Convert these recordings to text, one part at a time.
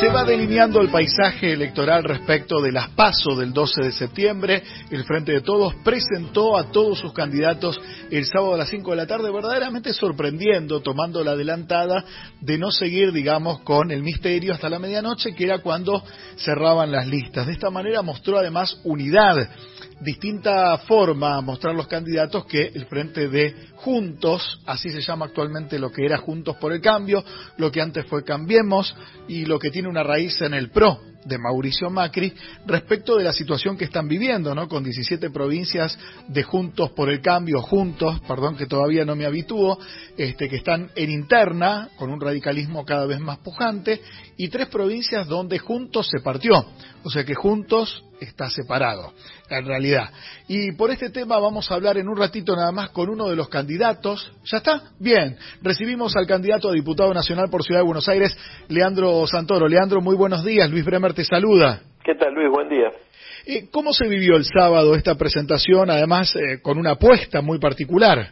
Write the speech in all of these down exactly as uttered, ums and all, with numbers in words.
Se va delineando el paisaje electoral respecto de las PASO del doce de septiembre. El Frente de Todos presentó a todos sus candidatos el sábado a las cinco de la tarde, verdaderamente sorprendiendo, tomando la adelantada de no seguir, digamos, con el misterio hasta la medianoche, que era cuando cerraban las listas. De esta manera mostró además unidad, distinta forma a mostrar los candidatos que el Frente de Juntos, así se llama actualmente lo que era Juntos por el Cambio, lo que antes fue Cambiemos y lo que tiene una raíz en el PRO de Mauricio Macri, respecto de la situación que están viviendo, ¿no? Con diecisiete provincias de Juntos por el Cambio, Juntos, perdón que todavía no me habitúo, este, que están en interna, con un radicalismo cada vez más pujante, y tres provincias donde Juntos se partió, o sea que Juntos está separado, en realidad. Y por este tema vamos a hablar en un ratito nada más con uno de los candidatos. ¿Ya está? Bien. Recibimos al candidato a diputado nacional por Ciudad de Buenos Aires, Leandro Santoro. Leandro, muy buenos días. Luis Bremer te saluda. ¿Qué tal, Luis? Buen día. Eh, ¿Cómo se vivió el sábado esta presentación, además eh, con una apuesta muy particular?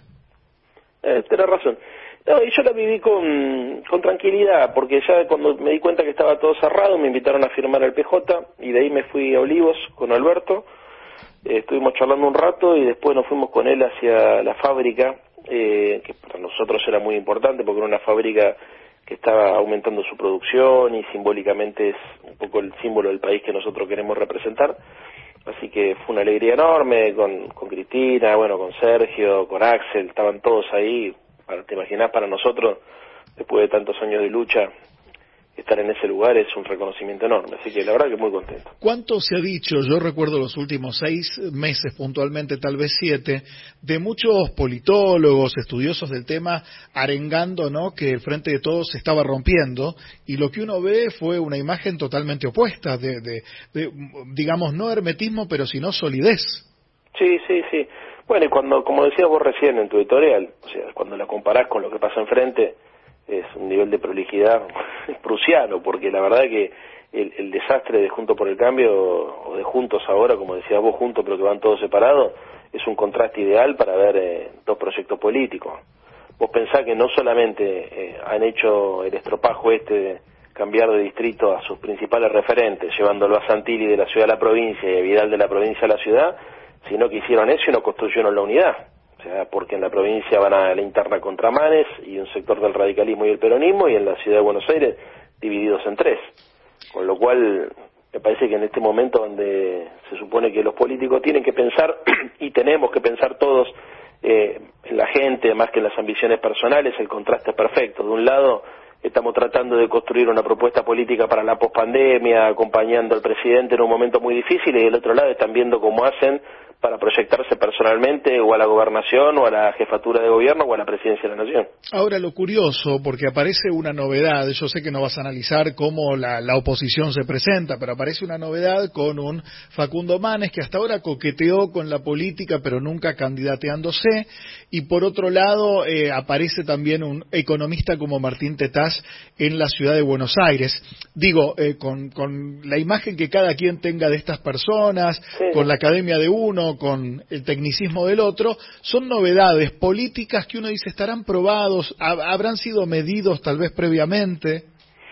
Eh, tenés razón. No, y yo la viví con, con tranquilidad, porque ya cuando me di cuenta que estaba todo cerrado, me invitaron a firmar el P J, y de ahí me fui a Olivos con Alberto, eh, estuvimos charlando un rato, y después nos fuimos con él hacia la fábrica, eh, que para nosotros era muy importante, porque era una fábrica que estaba aumentando su producción, y simbólicamente es un poco el símbolo del país que nosotros queremos representar, así que fue una alegría enorme, con, con Cristina, bueno, con Sergio, con Axel, estaban todos ahí. Te imaginás, para nosotros, después de tantos años de lucha, estar en ese lugar es un reconocimiento enorme, así que la verdad que muy contento. ¿Cuánto se ha dicho? Yo recuerdo los últimos seis meses, puntualmente tal vez siete, de muchos politólogos, estudiosos del tema, arengando, ¿no?, que el Frente de Todos se estaba rompiendo, y lo que uno ve fue una imagen totalmente opuesta, de, de, de digamos, no hermetismo, pero sino solidez. Sí, sí, sí. Bueno, y cuando, como decías vos recién en tu editorial, o sea, cuando la comparás con lo que pasa enfrente, es un nivel de prolijidad prusiano, porque la verdad que el, el desastre de Juntos por el Cambio, o de Juntos ahora, como decías vos, juntos pero que van todos separados, es un contraste ideal para ver eh, dos proyectos políticos. Vos pensás que no solamente eh, han hecho el estropajo este de cambiar de distrito a sus principales referentes, llevándolo a Santilli de la ciudad a la provincia y a Vidal de la provincia a la ciudad, sino que hicieron eso y no construyeron la unidad. O sea, porque en la provincia van a la interna contra Manes y un sector del radicalismo y el peronismo, y en la ciudad de Buenos Aires divididos en tres. Con lo cual, me parece que en este momento donde se supone que los políticos tienen que pensar, y tenemos que pensar todos, eh, en la gente, más que en las ambiciones personales, el contraste es perfecto. De un lado, estamos tratando de construir una propuesta política para la pospandemia, acompañando al presidente en un momento muy difícil, y del otro lado están viendo cómo hacen para proyectarse personalmente o a la gobernación o a la jefatura de gobierno o a la presidencia de la nación. Ahora, lo curioso, porque aparece una novedad, yo sé que no vas a analizar cómo la, la oposición se presenta, pero aparece una novedad con un Facundo Manes que hasta ahora coqueteó con la política pero nunca candidateándose, y por otro lado eh, aparece también un economista como Martín Tetaz en la ciudad de Buenos Aires. Digo, eh, con, con la imagen que cada quien tenga de estas personas, sí, con la academia de uno, con el tecnicismo del otro, son novedades políticas que uno dice, ¿estarán probados? ¿Habrán sido medidos tal vez previamente?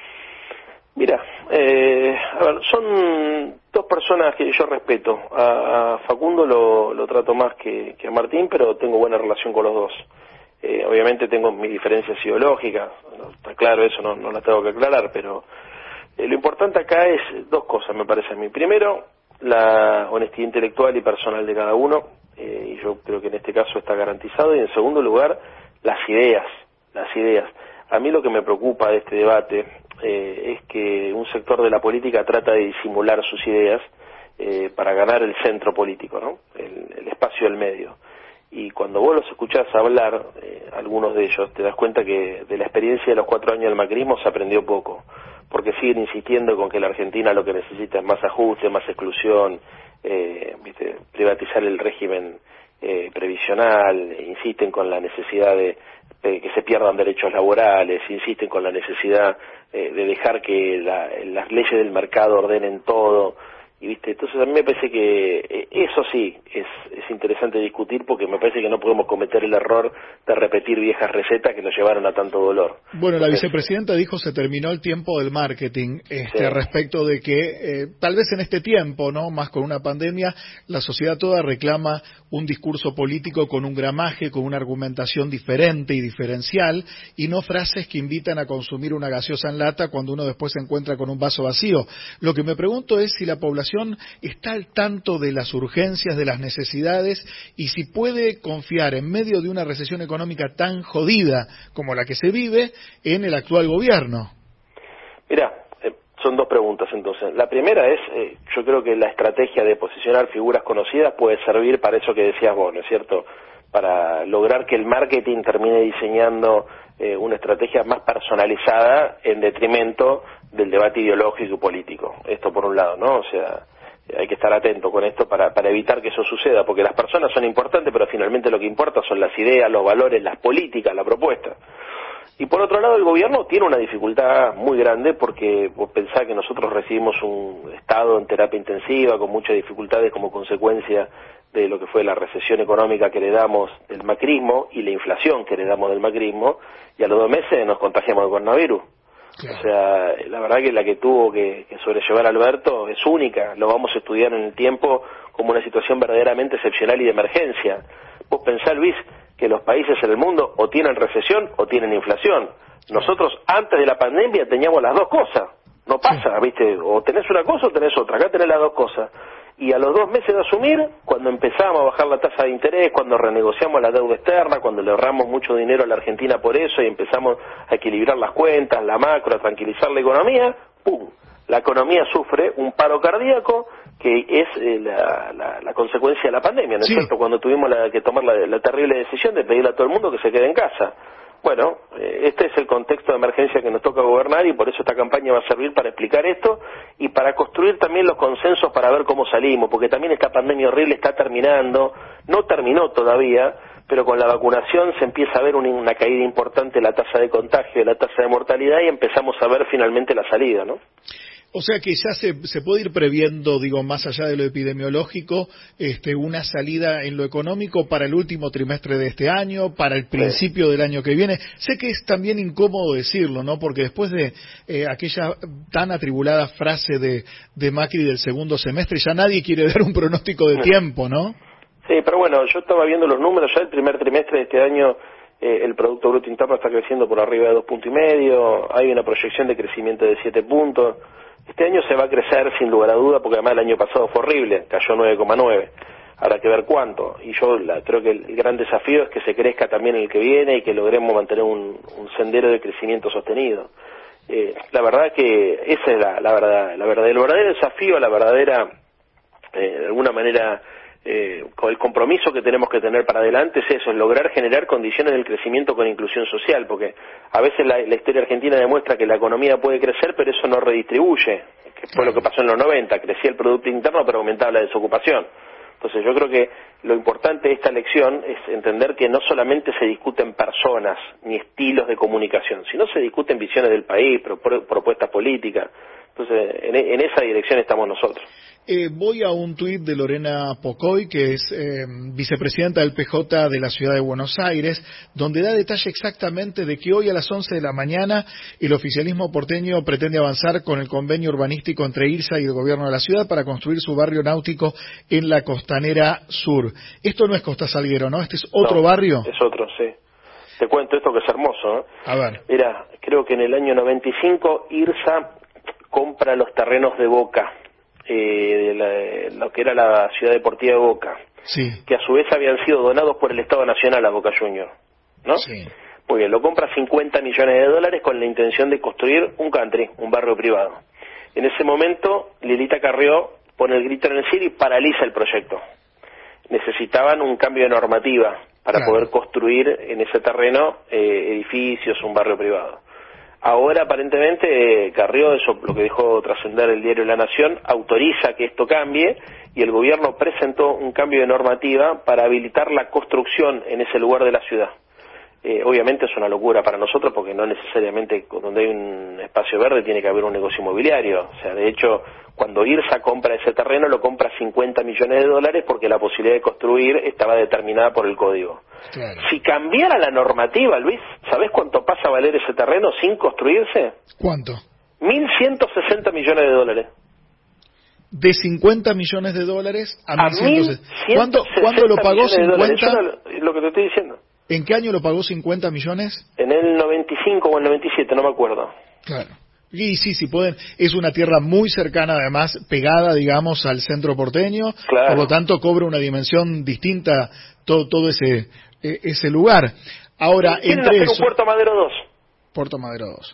Mira, eh, a ver, son dos personas que yo respeto. A, a Facundo lo, lo trato más que, que a Martín, pero tengo buena relación con los dos. Eh, obviamente tengo mis diferencias ideológicas, no, está claro, eso no, no las tengo que aclarar, pero eh, lo importante acá es dos cosas, me parece a mí. Primero, la honestidad intelectual y personal de cada uno, eh, y yo creo que en este caso está garantizado. Y en segundo lugar, las ideas, las ideas. A mí lo que me preocupa de este debate eh, es que un sector de la política trata de disimular sus ideas eh, para ganar el centro político, ¿no? El, el espacio del medio. Y cuando vos los escuchás hablar, eh, algunos de ellos, te das cuenta que de la experiencia de los cuatro años del macrismo se aprendió poco, porque siguen insistiendo con que la Argentina lo que necesita es más ajuste, más exclusión, eh, ¿viste? Privatizar el régimen eh, previsional, insisten con la necesidad de, de que se pierdan derechos laborales, insisten con la necesidad eh, de dejar que la, las leyes del mercado ordenen todo, y viste, entonces a mí me parece que eh, eso sí es, es interesante discutir, porque me parece que no podemos cometer el error de repetir viejas recetas que nos llevaron a tanto dolor. Bueno, la Entonces, vicepresidenta dijo se terminó el tiempo del marketing, este, sí. a respecto de que eh, tal vez en este tiempo, no, más con una pandemia, la sociedad toda reclama un discurso político con un gramaje, con una argumentación diferente y diferencial, y no frases que invitan a consumir una gaseosa en lata cuando uno después se encuentra con un vaso vacío. Lo que me pregunto es si la población está al tanto de las urgencias, de las necesidades, y si puede confiar en medio de una recesión económica tan jodida como la que se vive en el actual gobierno. Mira, eh, son dos preguntas entonces. La primera es, eh, yo creo que la estrategia de posicionar figuras conocidas puede servir para eso que decías vos, ¿no es cierto? Para lograr que el marketing termine diseñando eh, una estrategia más personalizada en detrimento del debate ideológico y político. Esto por un lado, ¿no? O sea, hay que estar atento con esto para, para evitar que eso suceda, porque las personas son importantes, pero finalmente lo que importa son las ideas, los valores, las políticas, la propuesta. Y por otro lado, el gobierno tiene una dificultad muy grande, porque vos pensás que nosotros recibimos un Estado en terapia intensiva, con muchas dificultades como consecuencia de lo que fue la recesión económica que heredamos del macrismo y la inflación que heredamos del macrismo, y a los dos meses nos contagiamos de coronavirus. Claro. O sea, la verdad que la que tuvo que, que sobrellevar Alberto es única, lo vamos a estudiar en el tiempo como una situación verdaderamente excepcional y de emergencia. Vos pensá, Luis, que los países en el mundo o tienen recesión o tienen inflación. Nosotros antes de la pandemia teníamos las dos cosas, no pasa, ¿viste? O tenés una cosa o tenés otra, acá tenés las dos cosas. Y a los dos meses de asumir, cuando empezamos a bajar la tasa de interés, cuando renegociamos la deuda externa, cuando le ahorramos mucho dinero a la Argentina por eso y empezamos a equilibrar las cuentas, la macro, a tranquilizar la economía, ¡pum! La economía sufre un paro cardíaco que es eh, la, la, la consecuencia de la pandemia, ¿no es sí. cierto? Cuando tuvimos la, que tomar la, la terrible decisión de pedirle a todo el mundo que se quede en casa. Bueno, eh, este es el contexto de emergencia que nos toca gobernar, y por eso esta campaña va a servir para explicar esto y para construir también los consensos para ver cómo salimos, porque también esta pandemia horrible está terminando, no terminó todavía, pero con la vacunación se empieza a ver una, una caída importante en la tasa de contagio, de la tasa de mortalidad, y empezamos a ver finalmente la salida, ¿no? O sea que ya se, se puede ir previendo, digo, más allá de lo epidemiológico, este, una salida en lo económico para el último trimestre de este año, para el principio sí. del año que viene. Sé que es también incómodo decirlo, ¿no? Porque después de eh, aquella tan atribulada frase de, de Macri del segundo semestre, ya nadie quiere dar un pronóstico de tiempo, ¿no? Sí, pero bueno, yo estaba viendo los números, ya el primer trimestre de este año eh, el Producto Bruto Interno está creciendo por arriba de dos puntos y medio, hay una proyección de crecimiento de siete puntos. Este año se va a crecer sin lugar a duda, porque además el año pasado fue horrible, cayó nueve coma nueve. Habrá que ver cuánto. Y yo la, creo que el, el gran desafío es que se crezca también el que viene y que logremos mantener un, un sendero de crecimiento sostenido. Eh, la verdad que esa es la, la verdad, la verdad, el verdadero desafío, la verdadera, eh, de alguna manera, eh, con el compromiso que tenemos que tener para adelante es eso, es lograr generar condiciones del crecimiento con inclusión social, porque a veces la, la historia argentina demuestra que la economía puede crecer, pero eso no redistribuye, que fue lo que pasó en los noventa, crecía el Producto Interno pero aumentaba la desocupación. Entonces yo creo que lo importante de esta lección es entender que no solamente se discuten personas ni estilos de comunicación, sino se discuten visiones del país, pro, pro, propuestas políticas. Entonces en, en esa dirección estamos nosotros. Eh, voy a un tuit de Lorena Pocoy, que es eh, vicepresidenta del P J de la Ciudad de Buenos Aires, donde da detalle exactamente de que hoy a las once de la mañana el oficialismo porteño pretende avanzar con el convenio urbanístico entre IRSA y el gobierno de la ciudad para construir su barrio náutico en la Costanera Sur. Esto no es Costa Salguero, ¿no? ¿Este es otro no, barrio? Es otro, sí. Te cuento esto que es hermoso, ¿eh? A ver. Mira, creo que en el año noventa y cinco IRSA compra los terrenos de Boca, Eh, de la, lo que era la ciudad deportiva de Boca, sí. que a su vez habían sido donados por el Estado Nacional a Boca Juniors, ¿no? Sí. Muy bien, lo compra cincuenta millones de dólares con la intención de construir un country, un barrio privado. En ese momento, Lilita Carrió pone el grito en el cielo y paraliza el proyecto. Necesitaban un cambio de normativa para claro. poder construir en ese terreno eh, edificios, un barrio privado. Ahora, aparentemente, eh, Carrió, eso lo que dejó trascender el diario La Nación, autoriza que esto cambie, y el gobierno presentó un cambio de normativa para habilitar la construcción en ese lugar de la ciudad. Eh, obviamente es una locura para nosotros porque no necesariamente donde hay un espacio verde tiene que haber un negocio inmobiliario. O sea, de hecho, cuando IRSA compra ese terreno lo compra cincuenta millones de dólares porque la posibilidad de construir estaba determinada por el código. Claro. Si cambiara la normativa, Luis, ¿sabés cuánto pasa a valer ese terreno sin construirse? ¿Cuánto? mil ciento sesenta millones de dólares. De cincuenta millones de dólares a, a mil ciento sesenta. ¿Cuándo, ¿Cuándo lo pagó cincuenta? Es lo que te estoy diciendo. ¿En qué año lo pagó cincuenta millones? En el noventa y cinco o el noventa y siete, no me acuerdo. Claro. Y sí, sí pueden. Es una tierra muy cercana, además, pegada, digamos, al centro porteño. Claro. Por lo tanto, cobra una dimensión distinta todo, todo ese ese lugar. Ahora, ¿Quieren entre hacer eso, un Puerto Madero dos? Puerto Madero dos.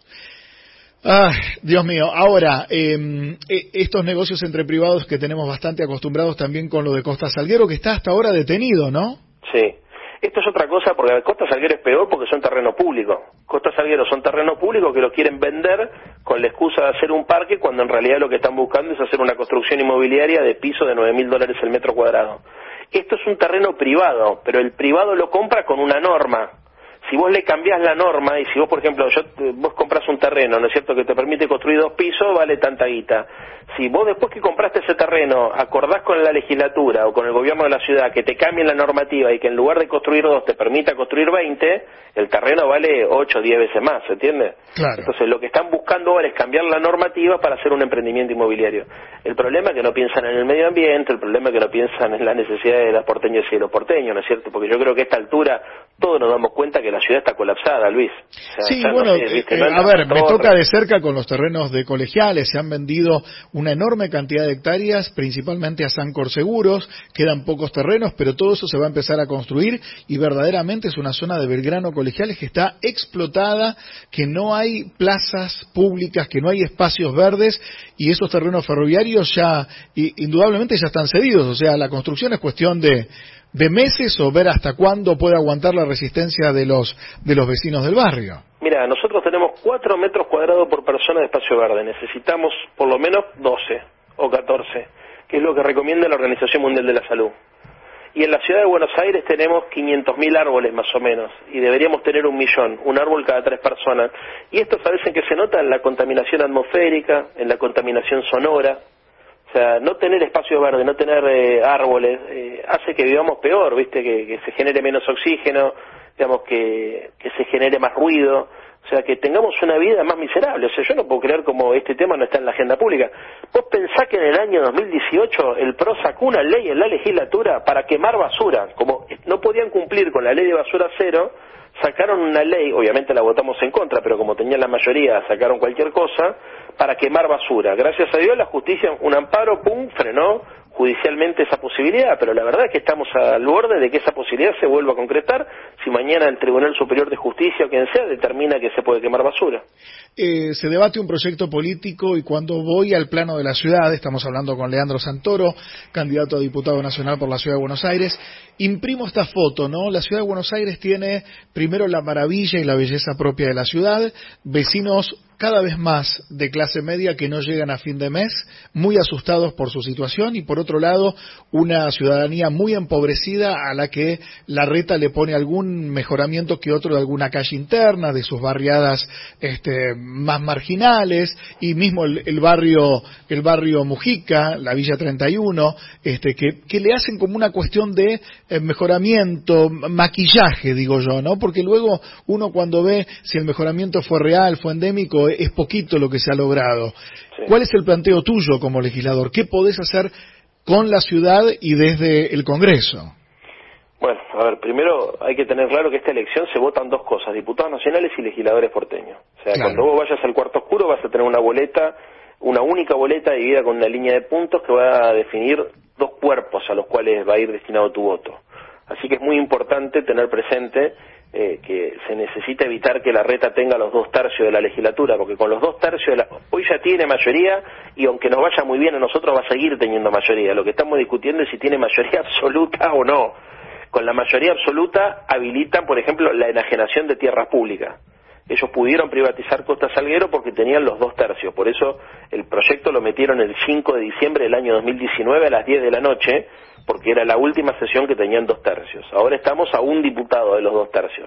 Ay, Dios mío. Ahora, eh, estos negocios entre privados que tenemos bastante acostumbrados también con lo de Costa Salguero, que está hasta ahora detenido, ¿no? Sí. Esto es otra cosa, porque Costa Salguero es peor porque son terreno público. Costa Salguero son terreno público que lo quieren vender con la excusa de hacer un parque, cuando en realidad lo que están buscando es hacer una construcción inmobiliaria de piso de nueve mil dólares el metro cuadrado. Esto es un terreno privado, pero el privado lo compra con una norma. Si vos le cambiás la norma, y si vos, por ejemplo, yo, vos compras un terreno, ¿no es cierto?, que te permite construir dos pisos, vale tanta guita. Si vos después que compraste ese terreno acordás con la legislatura o con el gobierno de la ciudad que te cambien la normativa y que en lugar de construir dos te permita construir veinte, el terreno vale ocho o diez veces más, ¿se entiende? Claro. Entonces lo que están buscando ahora es cambiar la normativa para hacer un emprendimiento inmobiliario. El problema es que no piensan en el medio ambiente, el problema es que no piensan en las necesidades de las porteñas y de los porteños, ¿no es cierto? Porque yo creo que a esta altura todos nos damos cuenta que la ciudad está colapsada, Luis. O sea, sí, no bueno, sé, ¿viste? eh, No a ver, me torre. toca de cerca con los terrenos de colegiales, se han vendido una enorme cantidad de hectáreas, principalmente a Sancor Seguros, quedan pocos terrenos, pero todo eso se va a empezar a construir y verdaderamente es una zona de Belgrano Colegiales que está explotada, que no hay plazas públicas, que no hay espacios verdes y esos terrenos ferroviarios ya, indudablemente ya están cedidos, o sea, la construcción es cuestión de de meses o ver hasta cuándo puede aguantar la resistencia de los de los vecinos del barrio. Mira, nosotros tenemos cuatro metros cuadrados por persona de espacio verde, necesitamos por lo menos doce o catorce, que es lo que recomienda la Organización Mundial de la Salud. Y en la ciudad de Buenos Aires tenemos quinientos mil árboles más o menos, y deberíamos tener un millón, un árbol cada tres personas. Y esto sabes en qué se nota, en la contaminación atmosférica, en la contaminación sonora. O sea, no tener espacios verdes, no tener eh, árboles, eh, hace que vivamos peor, ¿viste? Que, que se genere menos oxígeno, digamos, que, que se genere más ruido, o sea, que tengamos una vida más miserable. O sea, yo no puedo creer como este tema no está en la agenda pública. Vos pensás que en el año dos mil dieciocho el P R O sacó una ley en la legislatura para quemar basura. Como no podían cumplir con la ley de basura cero, sacaron una ley, obviamente la votamos en contra, pero como tenían la mayoría, sacaron cualquier cosa, para quemar basura. Gracias a Dios la justicia, un amparo, pum, frenó judicialmente esa posibilidad, pero la verdad es que estamos al borde de que esa posibilidad se vuelva a concretar si mañana el Tribunal Superior de Justicia o quien sea determina que se puede quemar basura. Eh, se debate un proyecto político y cuando voy al plano de la ciudad, estamos hablando con Leandro Santoro, candidato a diputado nacional por la Ciudad de Buenos Aires, imprimo esta foto, ¿no? La Ciudad de Buenos Aires tiene primero la maravilla y la belleza propia de la ciudad, vecinos cada vez más de clase media que no llegan a fin de mes, muy asustados por su situación, y por otro lado, una ciudadanía muy empobrecida a la que la reta le pone algún mejoramiento que otro de alguna calle interna, de sus barriadas este, más marginales, y mismo el, el barrio el barrio Mujica, la Villa treinta y uno, este, que, que le hacen como una cuestión de eh, mejoramiento, maquillaje, digo yo, ¿no? Porque luego uno cuando ve si el mejoramiento fue real, fue endémico, es poquito lo que se ha logrado. Sí. ¿Cuál es el planteo tuyo como legislador? ¿Qué podés hacer con la ciudad y desde el Congreso? Bueno, a ver, primero hay que tener claro que esta elección se votan dos cosas, diputados nacionales y legisladores porteños. O sea, claro, cuando vos vayas al cuarto oscuro vas a tener una boleta, una única boleta dividida con una línea de puntos que va a definir dos cuerpos a los cuales va a ir destinado tu voto. Así que es muy importante tener presente Eh, que se necesita evitar que la reta tenga los dos tercios de la legislatura, porque con los dos tercios de la... hoy ya tiene mayoría y aunque nos vaya muy bien a nosotros va a seguir teniendo mayoría. Lo que estamos discutiendo es si tiene mayoría absoluta o no. Con la mayoría absoluta habilitan, por ejemplo, la enajenación de tierras públicas. Ellos pudieron privatizar Costa Salguero porque tenían los dos tercios, por eso el proyecto lo metieron el cinco de diciembre del año dos mil diecinueve a las diez de la noche, porque era la última sesión que tenían dos tercios. Ahora estamos a un diputado de los dos tercios.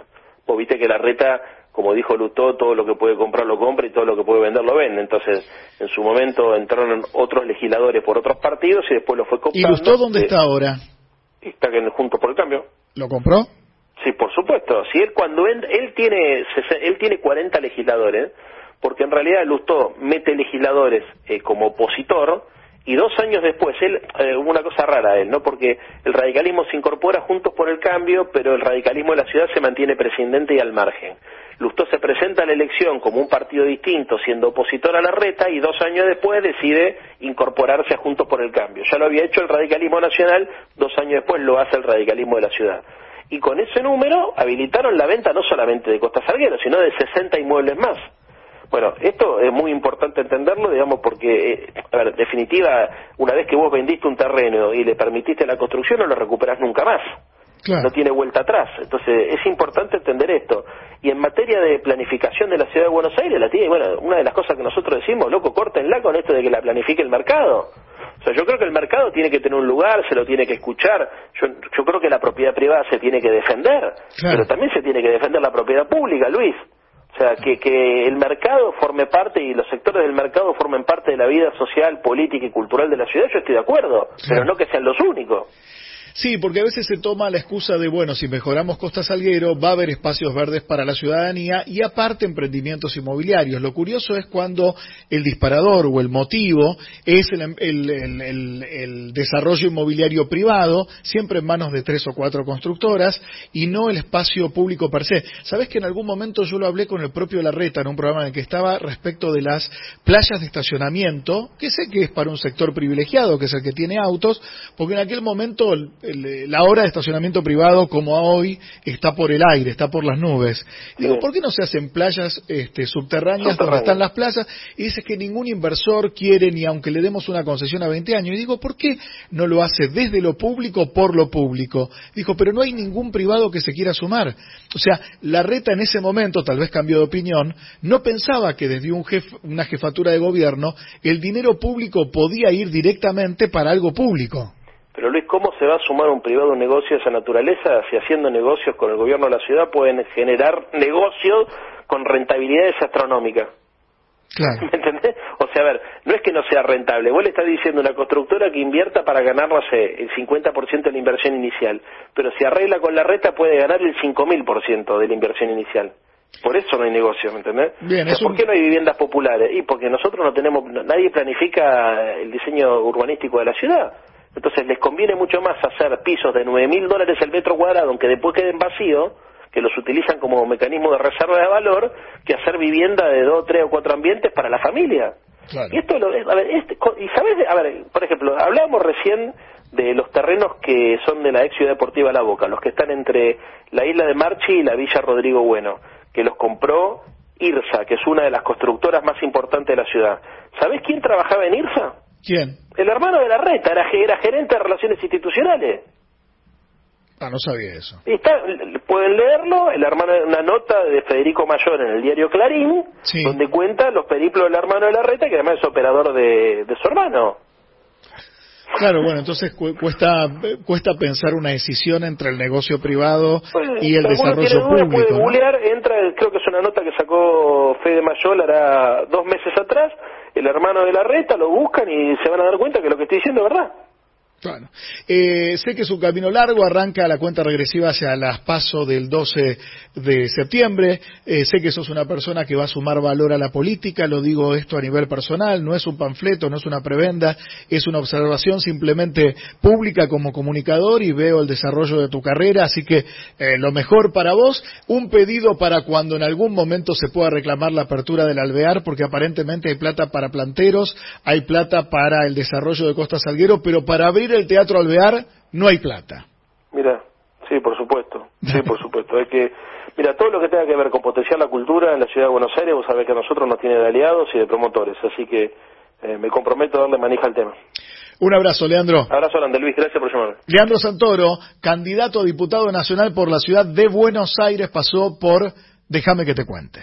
Vos viste que Larreta, como dijo Lustó, todo lo que puede comprar lo compra y todo lo que puede vender lo vende. Entonces, en su momento entraron otros legisladores por otros partidos y después lo fue cooptando. ¿Y Lustó dónde eh, está ahora? Está que Juntos por el Cambio. ¿Lo compró? Sí, por supuesto. Si él cuando él, él tiene él tiene cuarenta legisladores, porque en realidad Lustó mete legisladores eh, como opositor. Y dos años después, él, eh, hubo una cosa rara a él, ¿no? Porque el radicalismo se incorpora Juntos por el Cambio, pero el radicalismo de la ciudad se mantiene prescindente y al margen. Lustó se presenta a la elección como un partido distinto, siendo opositor a Larreta, y dos años después decide incorporarse a Juntos por el Cambio. Ya lo había hecho el radicalismo nacional, dos años después lo hace el radicalismo de la ciudad. Y con ese número habilitaron la venta no solamente de Costa Salguero, sino de sesenta inmuebles más. Bueno, esto es muy importante entenderlo, digamos, porque, eh, a ver, en definitiva, una vez que vos vendiste un terreno y le permitiste la construcción, no lo recuperás nunca más. Claro. No tiene vuelta atrás. Entonces, es importante entender esto. Y en materia de planificación de la Ciudad de Buenos Aires, la tiene, bueno, una de las cosas que nosotros decimos, loco, córtenla con esto de que la planifique el mercado. O sea, yo creo que el mercado tiene que tener un lugar, se lo tiene que escuchar. Yo, yo creo que la propiedad privada se tiene que defender, claro, pero también se tiene que defender la propiedad pública, Luis. O sea, que, que el mercado forme parte y los sectores del mercado formen parte de la vida social, política y cultural de la ciudad, yo estoy de acuerdo, sí, pero no que sean los únicos. Sí, porque a veces se toma la excusa de, bueno, si mejoramos Costa Salguero, va a haber espacios verdes para la ciudadanía y aparte emprendimientos inmobiliarios. Lo curioso es cuando el disparador o el motivo es el, el, el, el, el desarrollo inmobiliario privado, siempre en manos de tres o cuatro constructoras, y no el espacio público per se. ¿Sabés que en algún momento yo lo hablé con el propio Larreta en un programa en el que estaba respecto de las playas de estacionamiento, que sé que es para un sector privilegiado, que es el que tiene autos, porque en aquel momento el, el, la hora de estacionamiento privado, como hoy, está por el aire, está por las nubes. Y digo, ¿por qué no se hacen playas este, subterráneas donde están las plazas? Y dices que ningún inversor quiere, ni aunque le demos una concesión a veinte años. Y digo, ¿por qué no lo hace desde lo público por lo público? Dijo, pero no hay ningún privado que se quiera sumar. O sea, Larreta en ese momento, tal vez cambió de opinión, no pensaba que desde un jef, una jefatura de gobierno el dinero público podía ir directamente para algo público. Pero Luis, ¿cómo se va a sumar un privado a un negocio de esa naturaleza si haciendo negocios con el gobierno de la ciudad pueden generar negocios con rentabilidades astronómicas? Claro. ¿Me entendés? O sea, a ver, no es que no sea rentable. Vos le estás diciendo a una constructora que invierta para ganar, no sé, el cincuenta por ciento de la inversión inicial. Pero si arregla con Larreta puede ganar el cinco mil por ciento de la inversión inicial. Por eso no hay negocio, ¿me entendés? Bien, o sea, ¿por un... qué no hay viviendas populares? Y porque nosotros no tenemos, nadie planifica el diseño urbanístico de la ciudad. Entonces les conviene mucho más hacer pisos de nueve mil dólares el metro cuadrado, aunque después queden vacíos, que los utilizan como mecanismo de reserva de valor, que hacer vivienda de dos, tres o cuatro ambientes para la familia. Claro. Y esto, lo, a ver, este, y sabes, a ver, por ejemplo, hablábamos recién de los terrenos que son de la ex Ciudad Deportiva La Boca, los que están entre la isla de Marchi y la Villa Rodrigo Bueno, que los compró IRSA, que es una de las constructoras más importantes de la ciudad. ¿Sabés quién trabajaba en IRSA? ¿Quién? El hermano de Larreta, era, era gerente de Relaciones Institucionales. Ah, no sabía eso. Y está, pueden leerlo, el hermano, una nota de Federico Mayor en el diario Clarín, sí, donde cuenta los periplos del hermano de Larreta, que además es operador de, de su hermano. Claro, bueno, entonces cu cuesta cuesta pensar una decisión entre el negocio privado pues, y el desarrollo duda, público. Puede ¿no? googlear, entra, creo que es una nota que sacó Fede Mayor hará dos meses atrás, el hermano de Larreta, lo buscan y se van a dar cuenta que lo que estoy diciendo es verdad. Claro. Eh, sé que es un camino largo, arranca la cuenta regresiva hacia las PASO del doce de septiembre, eh, sé que sos una persona que va a sumar valor a la política, lo digo esto a nivel personal, no es un panfleto, no es una prebenda, es una observación simplemente pública como comunicador y veo el desarrollo de tu carrera, así que eh, lo mejor para vos, un pedido para cuando en algún momento se pueda reclamar la apertura del Alvear, porque aparentemente hay plata para planteros, hay plata para el desarrollo de Costa Salguero, pero para abrir el Teatro Alvear no hay plata. Mira, sí, por supuesto, sí, por supuesto. Hay que, mira, todo lo que tenga que ver con potenciar la cultura en la ciudad de Buenos Aires, vos sabés que a nosotros nos tiene de aliados y de promotores, así que eh, me comprometo a darle manija al tema. Un abrazo, Leandro. Abrazo grande, Luis, gracias por llamarme. Leandro Santoro, candidato a diputado nacional por la ciudad de Buenos Aires, pasó por Déjame que te cuente.